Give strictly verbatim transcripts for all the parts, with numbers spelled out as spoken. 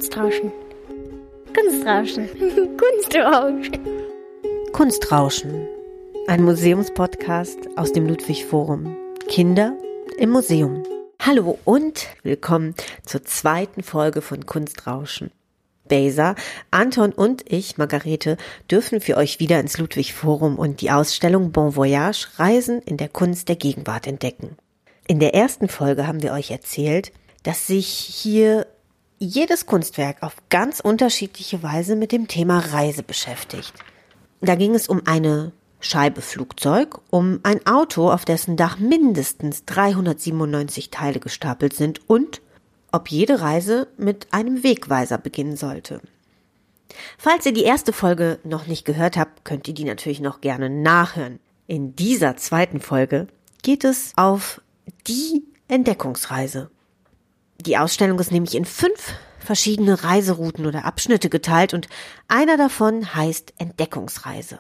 Kunstrauschen. Kunstrauschen. Kunstrauschen. Kunstrauschen. Ein Museumspodcast aus dem Ludwig-Forum. Kinder im Museum. Hallo und willkommen zur zweiten Folge von Kunstrauschen. Beza, Anton und ich, Margarete, dürfen für euch wieder ins Ludwig-Forum und die Ausstellung Bon Voyage Reisen in der Kunst der Gegenwart entdecken. In der ersten Folge haben wir euch erzählt, dass sich hier jedes Kunstwerk auf ganz unterschiedliche Weise mit dem Thema Reise beschäftigt. Da ging es um eine Scheibe Flugzeug, um ein Auto, auf dessen Dach mindestens dreihundertsiebenundneunzig Teile gestapelt sind und ob jede Reise mit einem Wegweiser beginnen sollte. Falls ihr die erste Folge noch nicht gehört habt, könnt ihr die natürlich noch gerne nachhören. In dieser zweiten Folge geht es auf die Entdeckungsreise. Die Ausstellung ist nämlich in fünf verschiedene Reiserouten oder Abschnitte geteilt und einer davon heißt Entdeckungsreise.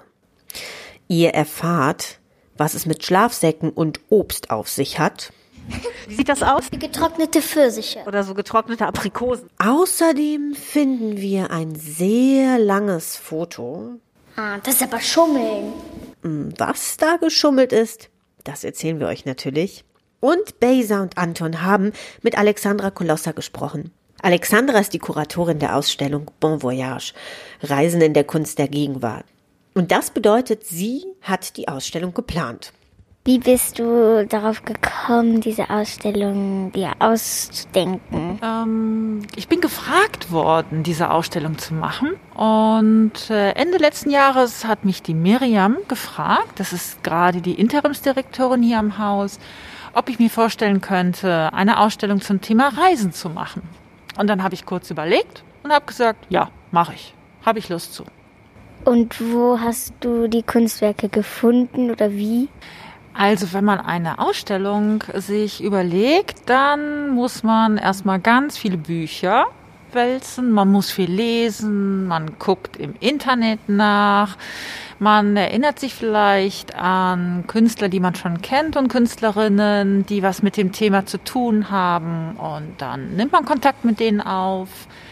Ihr erfahrt, was es mit Schlafsäcken und Obst auf sich hat. Wie sieht das aus? Wie getrocknete Pfirsiche. Oder so getrocknete Aprikosen. Außerdem finden wir ein sehr langes Foto. Ah, das ist aber Schummeln. Was da geschummelt ist, das erzählen wir euch natürlich. Und Beza und Anton haben mit Alexandra Kolossa gesprochen. Alexandra ist die Kuratorin der Ausstellung Bon Voyage, Reisen in der Kunst der Gegenwart. Und das bedeutet, sie hat die Ausstellung geplant. Wie bist du darauf gekommen, diese Ausstellung dir auszudenken? Ähm, ich bin gefragt worden, diese Ausstellung zu machen. Und äh, Ende letzten Jahres hat mich die Miriam gefragt, das ist gerade die Interimsdirektorin hier am Haus, ob ich mir vorstellen könnte, eine Ausstellung zum Thema Reisen zu machen. Und dann habe ich kurz überlegt und habe gesagt, ja, mache ich. Habe ich Lust zu. Und wo hast du die Kunstwerke gefunden oder wie? Also wenn man eine Ausstellung sich überlegt, dann muss man erstmal ganz viele Bücher wälzen, man muss viel lesen, man guckt im Internet nach, man erinnert sich vielleicht an Künstler, die man schon kennt und Künstlerinnen, die was mit dem Thema zu tun haben und dann nimmt man Kontakt mit denen auf,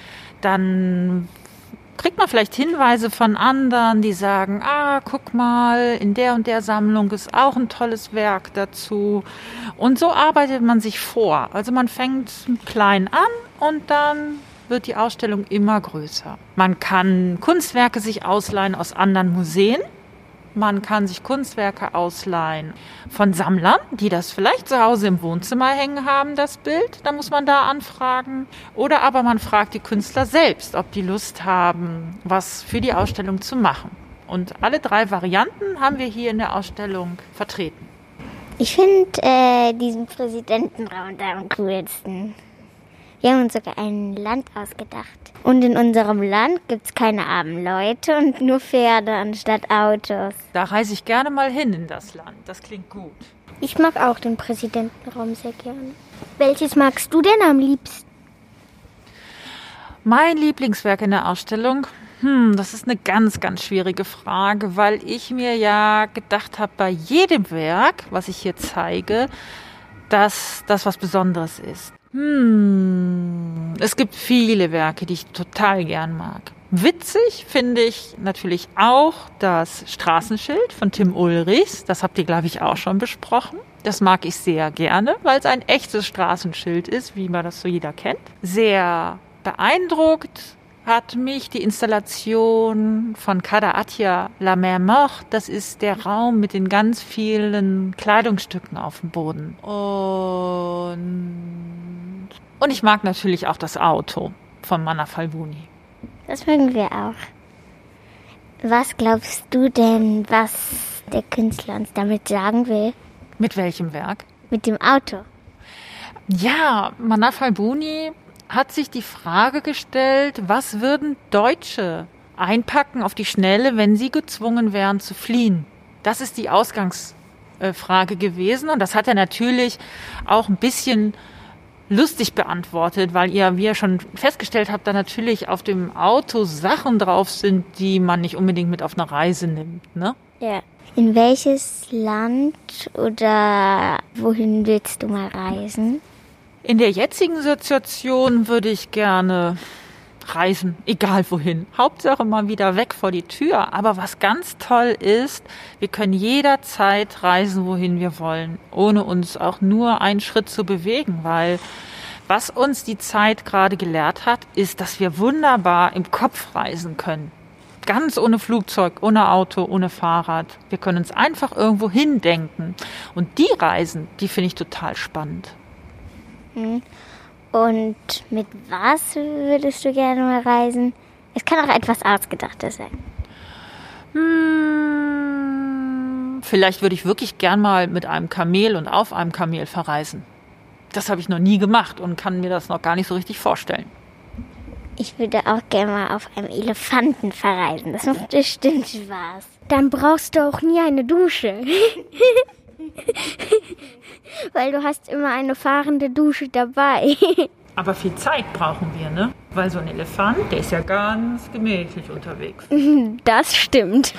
dann kriegt man vielleicht Hinweise von anderen, die sagen, ah, guck mal, in der und der Sammlung ist auch ein tolles Werk dazu. Und so arbeitet man sich vor. Also man fängt klein an und dann wird die Ausstellung immer größer. Man kann Kunstwerke sich ausleihen aus anderen Museen. Man kann sich Kunstwerke ausleihen von Sammlern, die das vielleicht zu Hause im Wohnzimmer hängen haben, das Bild. Da muss man da anfragen. Oder aber man fragt die Künstler selbst, ob die Lust haben, was für die Ausstellung zu machen. Und alle drei Varianten haben wir hier in der Ausstellung vertreten. Ich finde äh, diesen Präsidentenraum da am coolsten. Wir haben uns sogar ein Land ausgedacht. Und in unserem Land gibt es keine armen Leute und nur Pferde anstatt Autos. Da reise ich gerne mal hin in das Land. Das klingt gut. Ich mag auch den Präsidentenraum sehr gerne. Welches magst du denn am liebsten? Mein Lieblingswerk in der Ausstellung? Hm, das ist eine ganz, ganz schwierige Frage, weil ich mir ja gedacht habe, bei jedem Werk, was ich hier zeige, dass das was Besonderes ist. Hm, es gibt viele Werke, die ich total gern mag. Witzig finde ich natürlich auch das Straßenschild von Tim Ulrichs. Das habt ihr, glaube ich, auch schon besprochen. Das mag ich sehr gerne, weil es ein echtes Straßenschild ist, wie man das so jeder kennt. Sehr beeindruckt hat mich die Installation von Kader Attia La Mer Morte. Das ist der Raum mit den ganz vielen Kleidungsstücken auf dem Boden. Und, und ich mag natürlich auch das Auto von Manna Falbuni. Das mögen wir auch. Was glaubst du denn, was der Künstler uns damit sagen will? Mit welchem Werk? Mit dem Auto. Ja, Manna Falbuni hat sich die Frage gestellt, was würden Deutsche einpacken auf die Schnelle, wenn sie gezwungen wären zu fliehen? Das ist die Ausgangsfrage gewesen und das hat er natürlich auch ein bisschen lustig beantwortet, weil ihr, wie ihr schon festgestellt habt, da natürlich auf dem Auto Sachen drauf sind, die man nicht unbedingt mit auf eine Reise nimmt, ne? Ja. In welches Land oder wohin willst du mal reisen? In der jetzigen Situation würde ich gerne reisen, egal wohin. Hauptsache mal wieder weg vor die Tür. Aber was ganz toll ist, wir können jederzeit reisen, wohin wir wollen, ohne uns auch nur einen Schritt zu bewegen, weil was uns die Zeit gerade gelehrt hat, ist, dass wir wunderbar im Kopf reisen können. Ganz ohne Flugzeug, ohne Auto, ohne Fahrrad. Wir können uns einfach irgendwo hindenken. Und die Reisen, die finde ich total spannend. Und mit was würdest du gerne mal reisen? Es kann auch etwas Ausgedachtes sein. Hm, vielleicht würde ich wirklich gern mal mit einem Kamel und auf einem Kamel verreisen. Das habe ich noch nie gemacht und kann mir das noch gar nicht so richtig vorstellen. Ich würde auch gerne mal auf einem Elefanten verreisen. Das macht bestimmt Spaß. Dann brauchst du auch nie eine Dusche. Weil du hast immer eine fahrende Dusche dabei. Aber viel Zeit brauchen wir, ne? Weil so ein Elefant, der ist ja ganz gemächlich unterwegs. Das stimmt.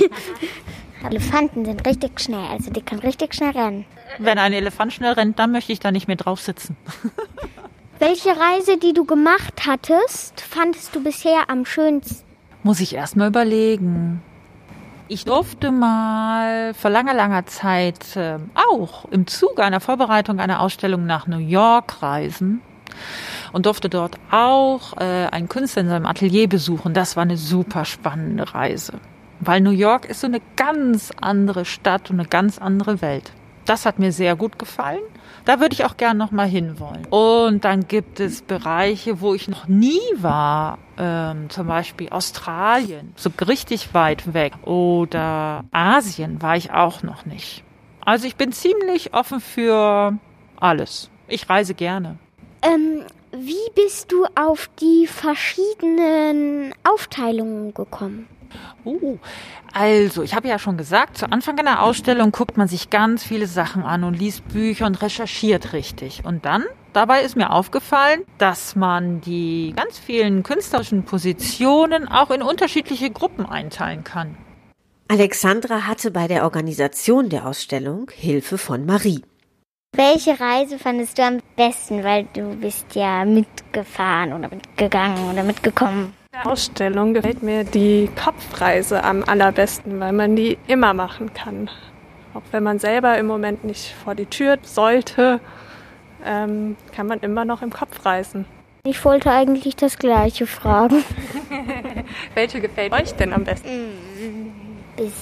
Elefanten sind richtig schnell, also die können richtig schnell rennen. Wenn ein Elefant schnell rennt, dann möchte ich da nicht mehr drauf sitzen. Welche Reise, die du gemacht hattest, fandest du bisher am schönsten? Muss ich erst mal überlegen. Ich durfte mal vor langer, langer Zeit äh, auch im Zuge einer Vorbereitung einer Ausstellung nach New York reisen und durfte dort auch äh, einen Künstler in seinem Atelier besuchen. Das war eine super spannende Reise, weil New York ist so eine ganz andere Stadt und eine ganz andere Welt. Das hat mir sehr gut gefallen. Da würde ich auch gerne noch mal hinwollen. Und dann gibt es Bereiche, wo ich noch nie war, ähm, zum Beispiel Australien, so richtig weit weg. Oder Asien war ich auch noch nicht. Also ich bin ziemlich offen für alles. Ich reise gerne. Ähm, wie bist du auf die verschiedenen Aufteilungen gekommen? Uh, also, ich habe ja schon gesagt, zu Anfang einer Ausstellung guckt man sich ganz viele Sachen an und liest Bücher und recherchiert richtig. Und dann, dabei ist mir aufgefallen, dass man die ganz vielen künstlerischen Positionen auch in unterschiedliche Gruppen einteilen kann. Alexandra hatte bei der Organisation der Ausstellung Hilfe von Marie. Welche Reise fandest du am besten, weil du bist ja mitgefahren oder mitgegangen oder mitgekommen? In der Ausstellung gefällt mir die Kopfreise am allerbesten, weil man die immer machen kann. Auch wenn man selber im Moment nicht vor die Tür sollte, ähm, kann man immer noch im Kopf reisen. Ich wollte eigentlich das Gleiche fragen. Welche gefällt euch denn am besten? Bis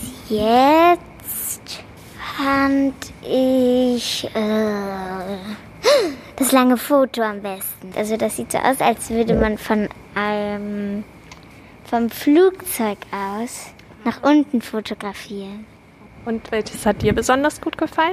jetzt fand ich äh, das lange Foto am besten. Also das sieht so aus, als würde man von einem vom Flugzeug aus nach unten fotografieren. Und welches hat dir besonders gut gefallen?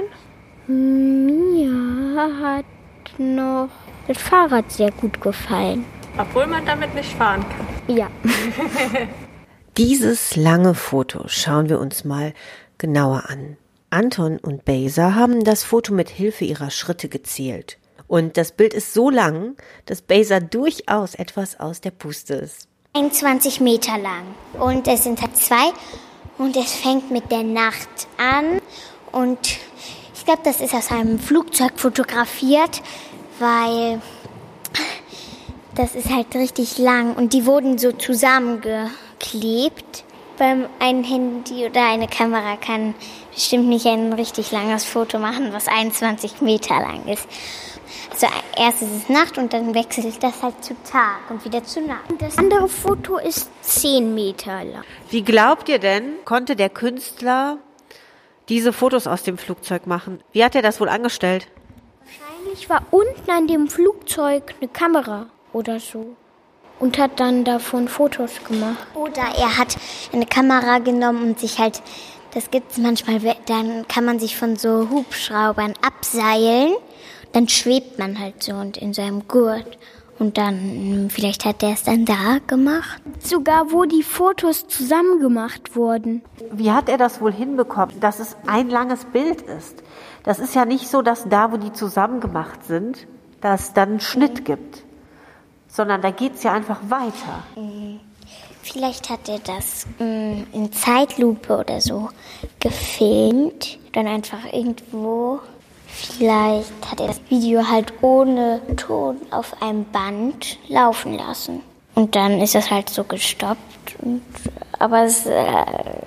Mir hat noch das Fahrrad sehr gut gefallen. Obwohl man damit nicht fahren kann. Ja. Dieses lange Foto schauen wir uns mal genauer an. Anton und Beyza haben das Foto mit Hilfe ihrer Schritte gezählt. Und das Bild ist so lang, dass Beyza durchaus etwas aus der Puste ist. einundzwanzig Meter lang. Und es sind halt zwei. Und es fängt mit der Nacht an. Und ich glaube, das ist aus einem Flugzeug fotografiert, weil das ist halt richtig lang. Und die wurden so zusammengeklebt. Beim ein Handy oder eine Kamera kann bestimmt nicht ein richtig langes Foto machen, was einundzwanzig Meter lang ist. Also erst ist es Nacht und dann wechselt das halt zu Tag und wieder zu Nacht. Das andere Foto ist zehn Meter lang. Wie glaubt ihr denn, konnte der Künstler diese Fotos aus dem Flugzeug machen? Wie hat er das wohl angestellt? Wahrscheinlich war unten an dem Flugzeug eine Kamera oder so. Und hat dann davon Fotos gemacht. Oder er hat eine Kamera genommen und sich halt, das gibt es manchmal, dann kann man sich von so Hubschraubern abseilen. Dann schwebt man halt so und in seinem Gurt. Und dann, vielleicht hat er es dann da gemacht. Sogar wo die Fotos zusammen gemacht wurden. Wie hat er das wohl hinbekommen, dass es ein langes Bild ist? Das ist ja nicht so, dass da, wo die zusammen gemacht sind, dass es dann einen Schnitt gibt. Sondern da geht es ja einfach weiter. Vielleicht hat er das mh, in Zeitlupe oder so gefilmt. Dann einfach irgendwo. Vielleicht hat er das Video halt ohne Ton auf einem Band laufen lassen. Und dann ist das halt so gestoppt. Und, aber es... Äh,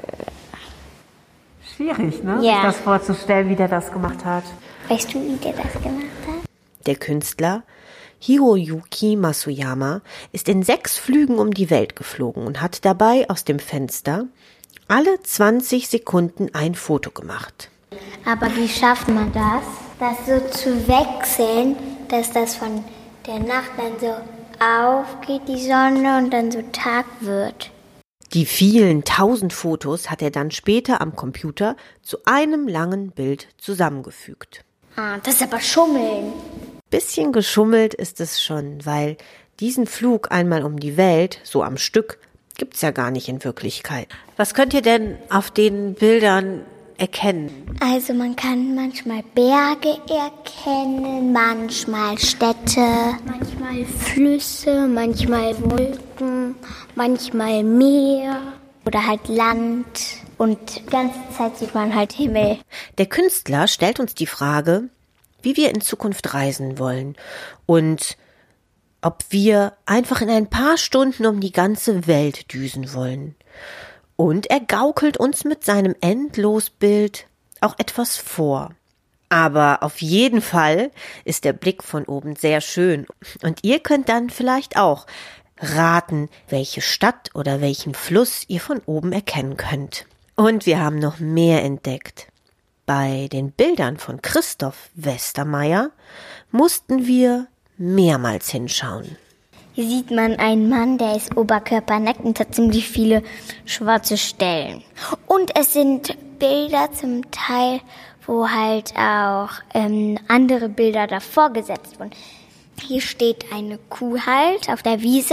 Schwierig, ne? Ja. Sich das vorzustellen, wie der das gemacht hat. Weißt du, wie der das gemacht hat? Der Künstler Hiroyuki Masuyama ist in sechs Flügen um die Welt geflogen und hat dabei aus dem Fenster alle zwanzig Sekunden ein Foto gemacht. Aber wie schafft man das? Das so zu wechseln, dass das von der Nacht dann so aufgeht, die Sonne, und dann so Tag wird. Die vielen tausend Fotos hat er dann später am Computer zu einem langen Bild zusammengefügt. Ah, das ist aber Schummeln. Bisschen geschummelt ist es schon, weil diesen Flug einmal um die Welt, so am Stück, gibt's ja gar nicht in Wirklichkeit. Was könnt ihr denn auf den Bildern erkennen? Also man kann manchmal Berge erkennen, manchmal Städte. Manchmal Flüsse, manchmal Wolken, manchmal Meer. Oder halt Land. Und die ganze Zeit sieht man halt Himmel. Der Künstler stellt uns die Frage, wie wir in Zukunft reisen wollen und ob wir einfach in ein paar Stunden um die ganze Welt düsen wollen. Und er gaukelt uns mit seinem Endlosbild auch etwas vor. Aber auf jeden Fall ist der Blick von oben sehr schön. Und ihr könnt dann vielleicht auch raten, welche Stadt oder welchen Fluss ihr von oben erkennen könnt. Und wir haben noch mehr entdeckt. Bei den Bildern von Christoph Westermeier mussten wir mehrmals hinschauen. Hier sieht man einen Mann, der ist oberkörpernackt und hat ziemlich viele schwarze Stellen. Und es sind Bilder zum Teil, wo halt auch ähm, andere Bilder davor gesetzt wurden. Hier steht eine Kuh halt auf der Wiese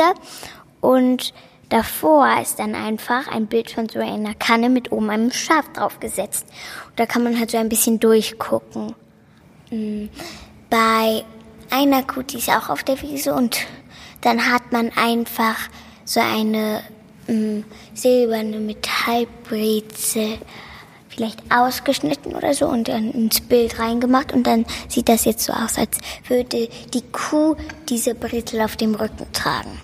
und davor ist dann einfach ein Bild von so einer Kanne mit oben einem Schaf draufgesetzt. Und da kann man halt so ein bisschen durchgucken. Bei einer Kuh, die ist auch auf der Wiese, und dann hat man einfach so eine mh, silberne Metallbrezel vielleicht ausgeschnitten oder so und dann ins Bild reingemacht, und dann sieht das jetzt so aus, als würde die Kuh diese Brezel auf dem Rücken tragen.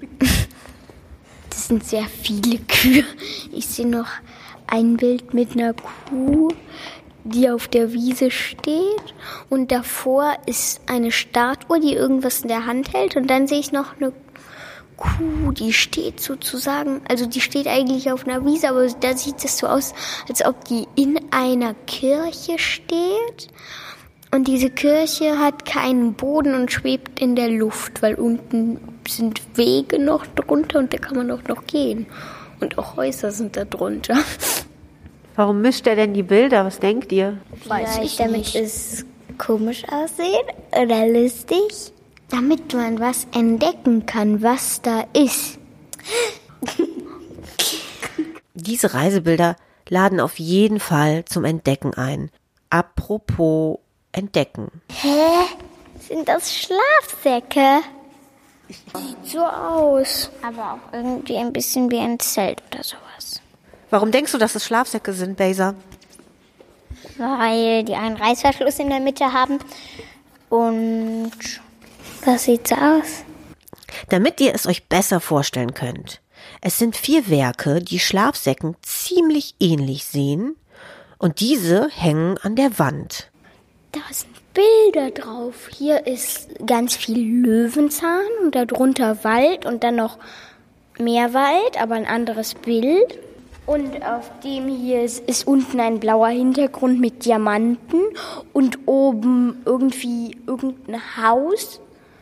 Das sind sehr viele Kühe. Ich sehe noch ein Bild mit einer Kuh, die auf der Wiese steht, und davor ist eine Statue, die irgendwas in der Hand hält, und dann sehe ich noch eine Kuh, die steht sozusagen, also die steht eigentlich auf einer Wiese, aber da sieht es so aus, als ob die in einer Kirche steht, und diese Kirche hat keinen Boden und schwebt in der Luft, weil unten sind Wege noch drunter und da kann man auch noch gehen, und auch Häuser sind da drunter. Warum mischt er denn die Bilder? Was denkt ihr? Weiß Vielleicht ich damit nicht. es komisch aussieht oder lustig. Damit man was entdecken kann, was da ist. Diese Reisebilder laden auf jeden Fall zum Entdecken ein. Apropos Entdecken. Hä? Sind das Schlafsäcke? Sieht so aus. Aber auch irgendwie ein bisschen wie ein Zelt oder sowas. Warum denkst du, dass es Schlafsäcke sind, Beyza? Weil die einen Reißverschluss in der Mitte haben. Und das sieht so aus. Damit ihr es euch besser vorstellen könnt. Es sind vier Werke, die Schlafsäcken ziemlich ähnlich sehen, und diese hängen an der Wand. Da sind Bilder drauf. Hier ist ganz viel Löwenzahn und darunter Wald und dann noch mehr Wald, aber ein anderes Bild. Und auf dem hier ist, ist unten ein blauer Hintergrund mit Diamanten und oben irgendwie irgendein Haus.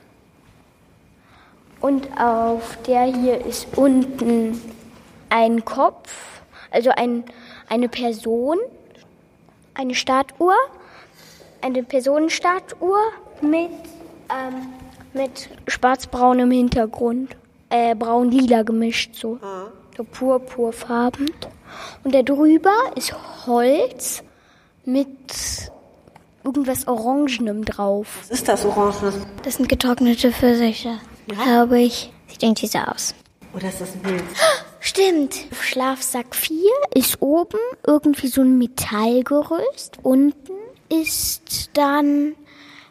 Und auf der hier ist unten ein Kopf, also ein, eine Person, eine Statue, eine Personenstatue mit, ähm, mit schwarz-braunem Hintergrund, äh, braun-lila gemischt so. So purpurfarben. Und da drüber ist Holz mit irgendwas Orangenem drauf. Was ist das Orangenes? Das sind getrocknete Pfirsiche, Ja? glaube ich. Sieht irgendwie so aus. Oder ist das ein Bild? Stimmt. Auf Schlafsack vier ist oben irgendwie so ein Metallgerüst. Unten ist dann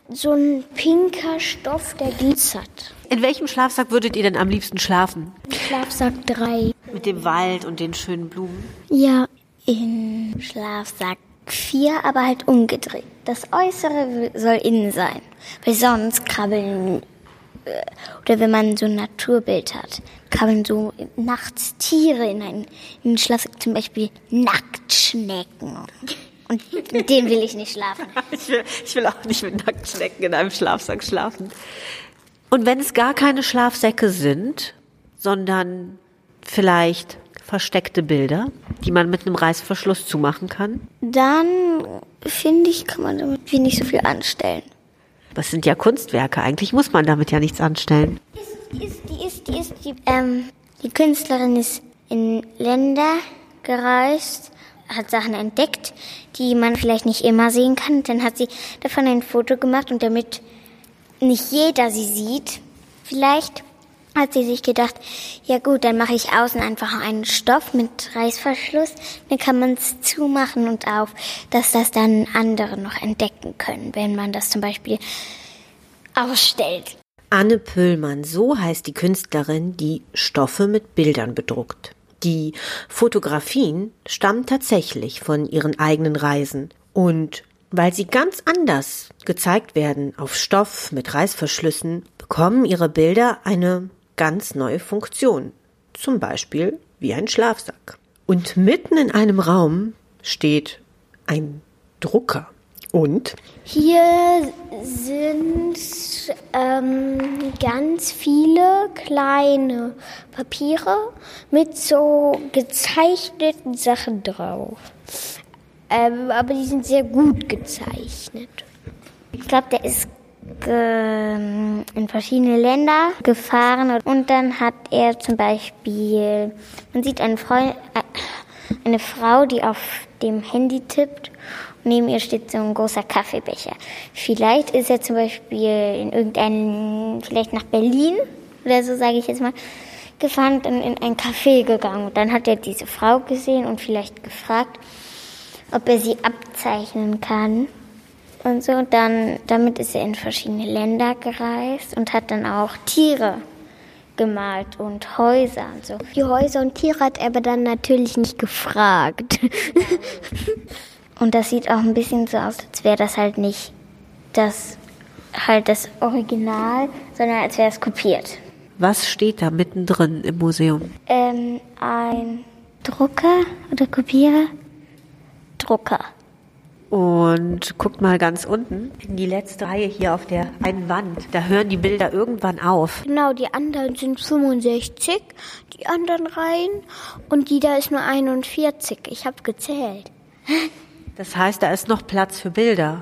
so ein pinker Stoff, der glitzert. In welchem Schlafsack würdet ihr denn am liebsten schlafen? Schlafsack drei. Mit dem Wald und den schönen Blumen? Ja. In Schlafsack vier, aber halt umgedreht. Das Äußere soll innen sein, weil sonst krabbeln, äh, oder wenn man so ein Naturbild hat, krabbeln so nachts Tiere in einen, in den Schlafsack, zum Beispiel Nacktschnecken. Und mit denen will ich nicht schlafen. Ich will, ich will auch nicht mit Nacktschnecken in einem Schlafsack schlafen. Und wenn es gar keine Schlafsäcke sind, sondern vielleicht versteckte Bilder, die man mit einem Reißverschluss zumachen kann? Dann, finde ich, kann man damit nicht so viel anstellen. Das sind ja Kunstwerke. Eigentlich muss man damit ja nichts anstellen. Die ist, die ist, die ist, die, ähm, die Künstlerin ist in Länder gereist, hat Sachen entdeckt, die man vielleicht nicht immer sehen kann. Dann hat sie davon ein Foto gemacht und damit nicht jeder sie sieht, vielleicht hat sie sich gedacht, ja gut, dann mache ich außen einfach einen Stoff mit Reißverschluss, dann kann man es zumachen und auf, dass das dann andere noch entdecken können, wenn man das zum Beispiel ausstellt. Anne Pöllmann, so heißt die Künstlerin, die Stoffe mit Bildern bedruckt. Die Fotografien stammen tatsächlich von ihren eigenen Reisen. Und weil sie ganz anders gezeigt werden auf Stoff mit Reißverschlüssen, bekommen ihre Bilder eine ganz neue Funktion. Zum Beispiel wie ein Schlafsack. Und mitten in einem Raum steht ein Drucker. Und? Hier sind ähm, ganz viele kleine Papiere mit so gezeichneten Sachen drauf. Ähm, aber die sind sehr gut gezeichnet. Ich glaube, der ist ge- in verschiedene Länder gefahren und dann hat er zum Beispiel, man sieht eine Frau, eine Frau, die auf dem Handy tippt. Neben ihr steht so ein großer Kaffeebecher. Vielleicht ist er zum Beispiel in irgendeinen, vielleicht nach Berlin oder so, sage ich jetzt mal, gefahren und in ein Café gegangen. Und dann hat er diese Frau gesehen und vielleicht gefragt, ob er sie abzeichnen kann. Und so, und dann, damit ist er in verschiedene Länder gereist und hat dann auch Tiere gemalt und Häuser und so. Die Häuser und Tiere hat er aber dann natürlich nicht gefragt. Und das sieht auch ein bisschen so aus, als wäre das halt nicht das, halt das Original, sondern als wäre es kopiert. Was steht da mittendrin im Museum? Ähm, ein Drucker oder Kopierer? Drucker. Und guckt mal ganz unten in die letzte Reihe hier auf der einen Wand. Da hören die Bilder irgendwann auf. Genau, die anderen sind fünfundsechzig, die anderen Reihen. Und die da ist nur einundvierzig. Ich habe gezählt. Das heißt, da ist noch Platz für Bilder.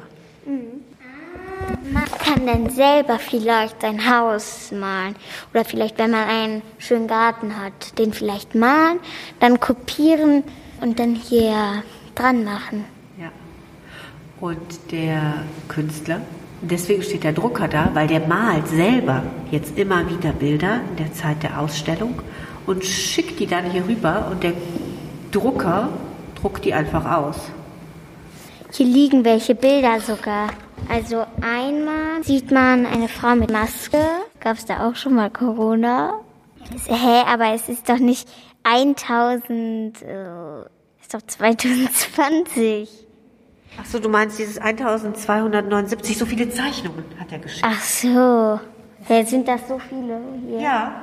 Man kann dann selber vielleicht sein Haus malen. Oder vielleicht, wenn man einen schönen Garten hat, den vielleicht malen, dann kopieren und dann hier dran machen. Ja. Und der Künstler, deswegen steht der Drucker da, weil der malt selber jetzt immer wieder Bilder in der Zeit der Ausstellung und schickt die dann hier rüber und der Drucker druckt die einfach aus. Hier liegen welche Bilder sogar. Also einmal sieht man eine Frau mit Maske. Gab es da auch schon mal Corona? Hä, aber es ist doch nicht eintausend, äh, ist doch zwanzig zwanzig. Ach so, du meinst dieses eintausendzweihundertneunundsiebzig, so viele Zeichnungen hat er geschickt. Ach so, jetzt sind das so viele hier. Ja.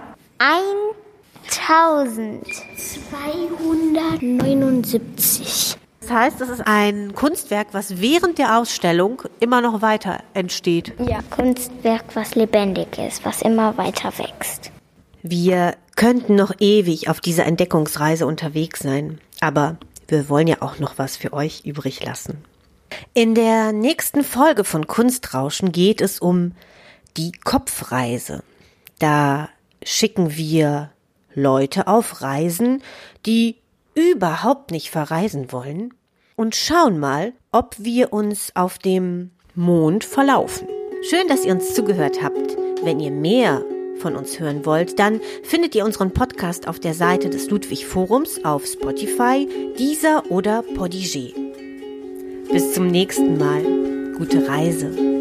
eintausendzweihundertneunundsiebzig. Das heißt, das ist ein Kunstwerk, was während der Ausstellung immer noch weiter entsteht. Ja, Kunstwerk, was lebendig ist, was immer weiter wächst. Wir könnten noch ewig auf dieser Entdeckungsreise unterwegs sein, aber wir wollen ja auch noch was für euch übrig lassen. In der nächsten Folge von Kunstrauschen geht es um die Kopfreise. Da schicken wir Leute auf Reisen, die überhaupt nicht verreisen wollen und schauen mal, ob wir uns auf dem Mond verlaufen. Schön, dass ihr uns zugehört habt. Wenn ihr mehr von uns hören wollt, dann findet ihr unseren Podcast auf der Seite des Ludwig Forums auf Spotify, Deezer oder Podigee. Bis zum nächsten Mal. Gute Reise.